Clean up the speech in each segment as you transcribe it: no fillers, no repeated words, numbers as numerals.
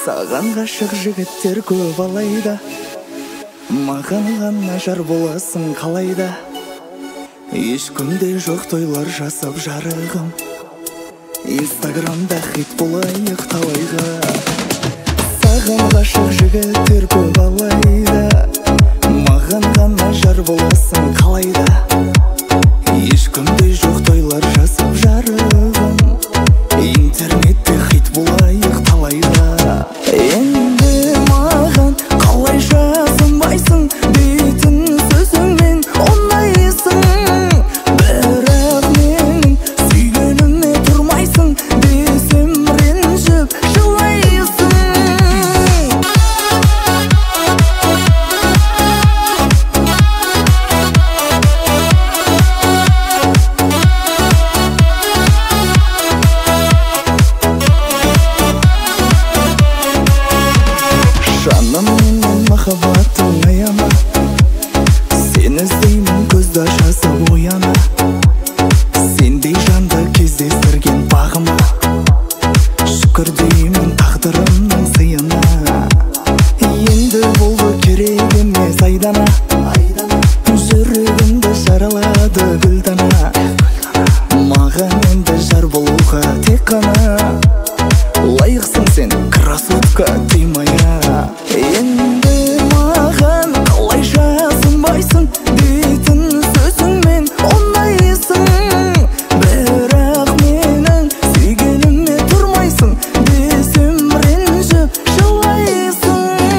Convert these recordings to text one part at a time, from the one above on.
Саған ғашық жігіттер көп алайда, маған ғана жар боласың қалайда. Ешкімде жоқ тойлар жасап жарығым, Инстаграмда хит болайық талайға. Саған ғашық жігіттер көп алайда, маған ғана жар боласың қалайда. Ешкімде жоқ тойлар жасап жарығым, интернетте хит болайық талайға. Енді маған қалайша сынбайсың, дейтін сөзіңмен ұнайсың. Бірақ менің сүйгеніме тұрмайсың, десем ренжіп жылайсың. Жаным менен махаббатың аяма, сен іздеймін көзді ашасып ояна. Сендей жанды кездестірген бағыма, шүкір деймін тағдырымның сыйына. Енді болды керек емес айдана, жүрегімді жаралады гүлдана. Маған енді жар болуға тек қана лайықсың сен, красотка тимая. Енді маған қалайша сынбайсың, дейтін сөзіңмен ұнайсың. Бірақ менің сүйгеніме тұрмайсың, десем ренжіп жылайсың.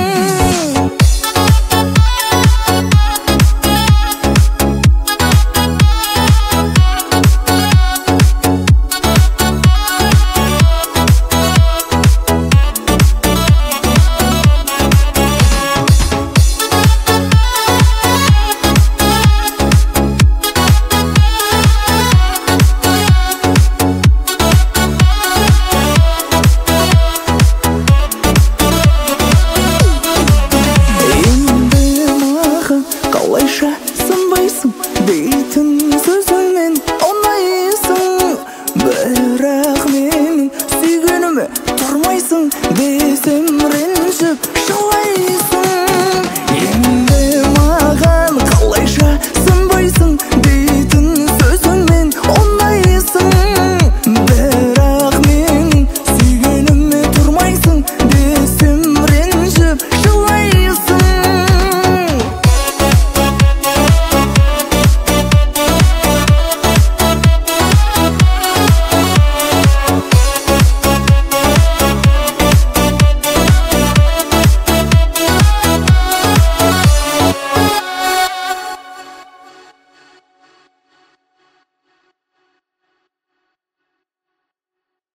Қалайша сынбайсың, дейтін сөзіңмен ұнайсың. Бірақ менің сүйгеніме тұрмайсың.